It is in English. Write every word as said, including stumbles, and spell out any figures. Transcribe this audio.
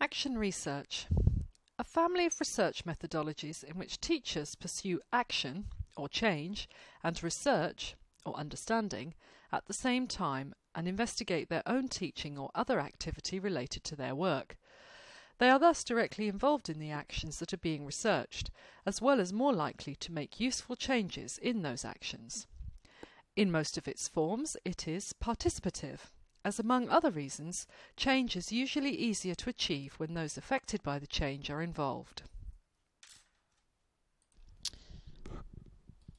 Action research. A family of research methodologies in which teachers pursue action, or change, and research, or understanding, at the same time and investigate their own teaching or other activity related to their work. They are thus directly involved in the actions that are being researched, as well as more likely to make useful changes in those actions. In most of its forms, it is participative, as among other reasons, change is usually easier to achieve when those affected by the change are involved.